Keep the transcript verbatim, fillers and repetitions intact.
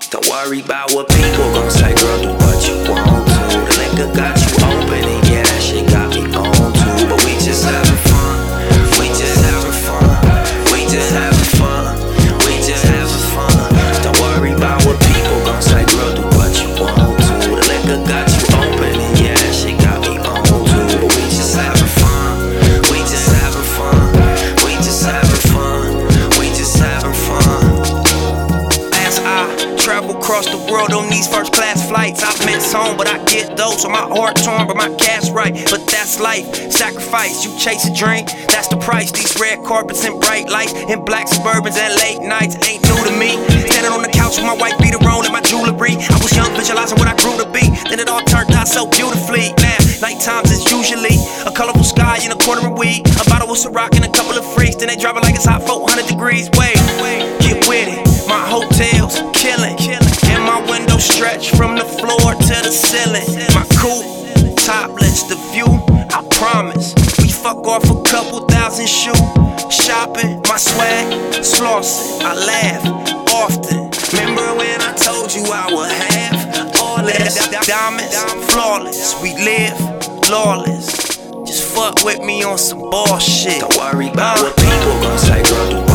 Don't worry about what people gon' say, girl, do what you want to. The liquor got you open and yeah, that shit got me on too. But we just having fun, we just having fun, we just having fun, we just having fun. Don't worry about what people gon' say, girl, do what you want to. The liquor got you open and yeah, that shit got me on too. But we just having fun, we just having fun, we just having fun, we just having fun. As I travel across the world on these first class flights, I miss home, but I get those. So my heart torn, but my cash right. But that's life, sacrifice. You chase a dream, that's the price. These red carpets and bright lights, and black Suburbans and late nights ain't new to me. Standing on the couch with my white beater on and my jewelry. I was young, visualizing what I grew to be. Then it all turned out so beautifully. Now, night times is usually a colorful sky in a corner of weed, a bottle of Ciroc and a couple of freaks. Then they drop it like it's hot four hundred degrees. Wait, get with it. My hotel's killing, and my window stretch from the floor to the ceiling. My coupe, topless, the view, I promise. We fuck off a couple thousand shoe shopping. My swag, slossing, I laugh often. Remember when I told you I would have all this? Diamonds, flawless, we live lawless. Just fuck with me on some bullshit. Don't worry about what people gon' say, girl, do